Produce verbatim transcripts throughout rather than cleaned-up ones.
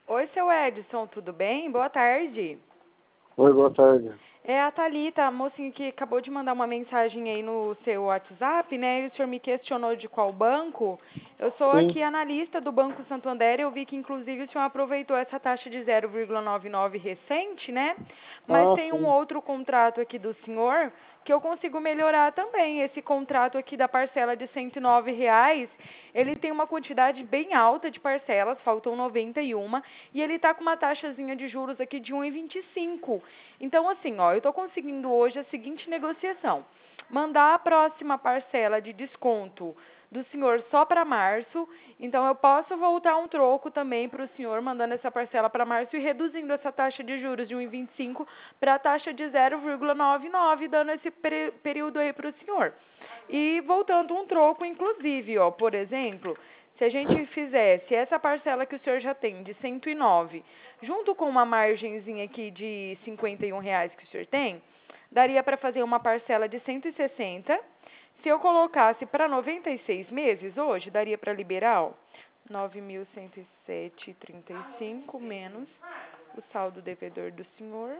Oi, seu Edson, tudo bem? Boa tarde. Oi, boa tarde. É a Thalita, a mocinha que acabou de mandar uma mensagem aí no seu WhatsApp, né? E o senhor me questionou de qual banco. Eu sou Sim. aqui analista do Banco Santander. Eu vi que, inclusive, o senhor aproveitou essa taxa de zero vírgula noventa e nove recente, né? Mas Ah, tem um sim. outro contrato aqui do senhor que eu consigo melhorar também. Esse contrato aqui da parcela de cento e nove reais, ele tem uma quantidade bem alta de parcelas, faltam noventa e uma, e ele está com uma taxazinha de juros aqui de um vírgula vinte e cinco. Então, assim, ó, eu estou conseguindo hoje a seguinte negociação. Mandar a próxima parcela de desconto do senhor só para março, então eu posso voltar um troco também para o senhor, mandando essa parcela para março e reduzindo essa taxa de juros de um vírgula vinte e cinco para a taxa de zero vírgula noventa e nove, dando esse período aí para o senhor. E voltando um troco, inclusive, ó, por exemplo, se a gente fizesse essa parcela que o senhor já tem, de cento e nove, junto com uma margenzinha aqui de cinquenta e um reais que o senhor tem, daria para fazer uma parcela de cento e sessenta. Se eu colocasse para noventa e seis meses hoje, daria para liberar, ó, nove mil cento e sete vírgula trinta e cinco menos o saldo devedor do senhor,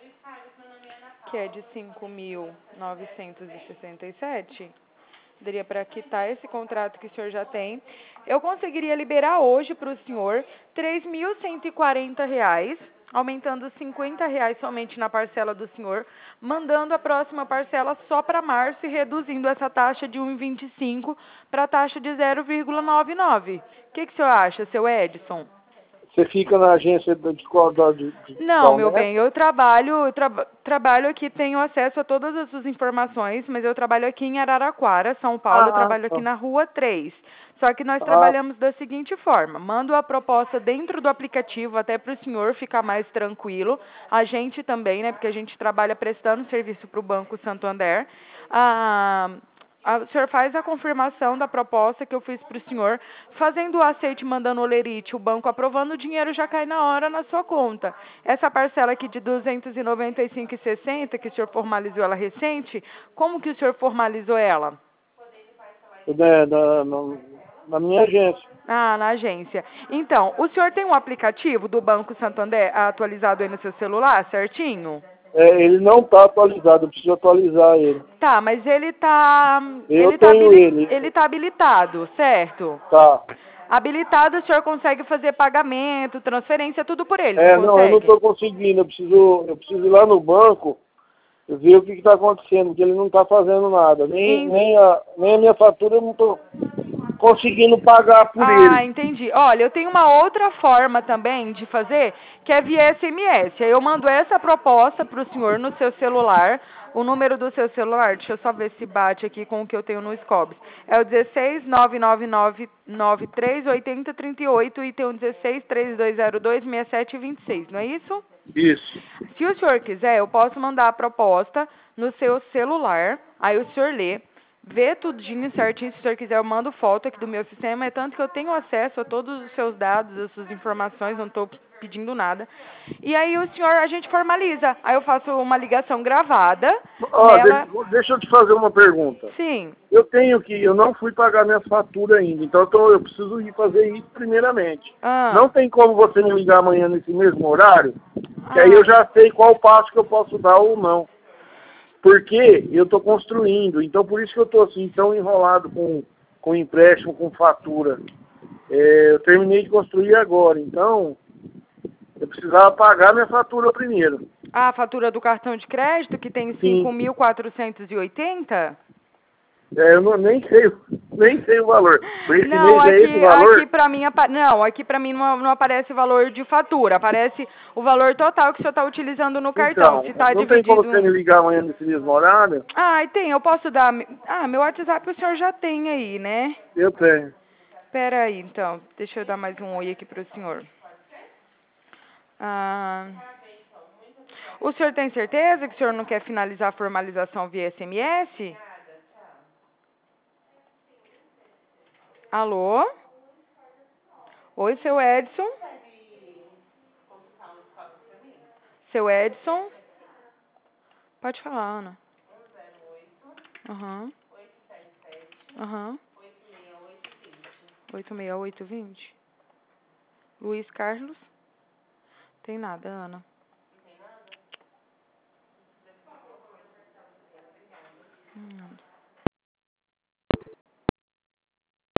que é de cinco mil novecentos e sessenta e sete. Daria para quitar esse contrato que o senhor já tem. Eu conseguiria liberar hoje para o senhor três mil cento e quarenta reais, aumentando cinquenta reais somente na parcela do senhor, mandando a próxima parcela só para março e reduzindo essa taxa de um vírgula vinte e cinco para a taxa de zero vírgula noventa e nove. O que, que o senhor acha, seu Edson? Você fica na agência de qual, de, de Não, qual meu método? bem, eu trabalho, eu tra trabalho aqui, tenho acesso a todas as suas informações, mas eu trabalho aqui em Araraquara, São Paulo, eu Ah, trabalho aqui tá. na Rua três. Só que nós Ah, trabalhamos da seguinte forma, mando a proposta dentro do aplicativo até para o senhor ficar mais tranquilo, a gente também, né, porque a gente trabalha prestando serviço para o Banco Santander. Ah, a- o senhor faz a confirmação da proposta que eu fiz para o senhor, fazendo o aceite, mandando o lerite, o banco aprovando, o dinheiro já cai na hora na sua conta. Essa parcela aqui de duzentos e noventa e cinco reais e sessenta centavos, que o senhor formalizou ela recente, como que o senhor formalizou ela? né, na, na, na minha agência. Ah, na agência. Então, o senhor tem um aplicativo do Banco Santander atualizado aí no seu celular, certinho? É, ele não está atualizado, eu preciso atualizar ele. Tá, mas ele tá, Eu ele tá, tenho habili- ele. ele tá habilitado, certo? Tá. Habilitado, o senhor consegue fazer pagamento, transferência, tudo por ele, não É, não, eu não consegue? estou conseguindo. Eu preciso, eu preciso ir lá no banco ver o que está acontecendo, porque ele não está fazendo nada. Nem, Em- nem, a, nem a minha fatura eu não estou conseguindo pagar por Ah, ele. entendi. Olha, eu tenho uma outra forma também de fazer, que é via S M S. Aí eu mando essa proposta para o senhor no seu celular. O número do seu celular, deixa eu só ver se bate aqui com o que eu tenho no Scobs. É o dezesseis nove nove nove nove três oito zero três oito e tem o dezesseis três dois zero dois seis sete dois seis, não é isso? Isso. Se o senhor quiser, eu posso mandar a proposta no seu celular, aí o senhor lê, vê tudinho certinho, se o senhor quiser eu mando foto aqui do meu sistema, é tanto que eu tenho acesso a todos os seus dados, as suas informações, não estou pedindo nada. E aí o senhor, a gente formaliza, aí eu faço uma ligação gravada, Ó, nela, deixa, deixa eu te fazer uma pergunta. sim, Eu tenho que, eu não fui pagar minha fatura ainda, então eu, tô- eu preciso ir fazer isso primeiramente. ah, Não tem como você me ligar amanhã nesse mesmo horário, que aí eu ai, já sei qual passo que eu posso dar ou não. Porque eu estou construindo, então por isso que eu estou assim tão enrolado com, com empréstimo, com fatura. É, eu terminei de construir agora, então eu precisava pagar minha fatura primeiro. a fatura do cartão de crédito que tem Sim. cinco mil quatrocentos e oitenta? É, eu não, nem sei, nem sei o valor. Por esse Não, mês é esse aqui, aqui valor? para mim, apa- não, aqui para mim não, não aparece valor de fatura, aparece o valor total que o senhor está utilizando no cartão. Se Então, está não tem como você me dividido... ligar amanhã nesse mesmo horário? Ah, tem, eu posso dar... Ah, meu WhatsApp o senhor já tem aí, né? Eu tenho. Espera aí, então, deixa eu dar mais um oi aqui para o senhor. Ah, o senhor tem certeza que o senhor não quer finalizar a formalização via S M S? Alô? Oi, seu Edson? Seu Edson? Pode falar, Ana. Aham. Aham. oito seis oito vinte. Luiz Carlos? Tem nada, Ana.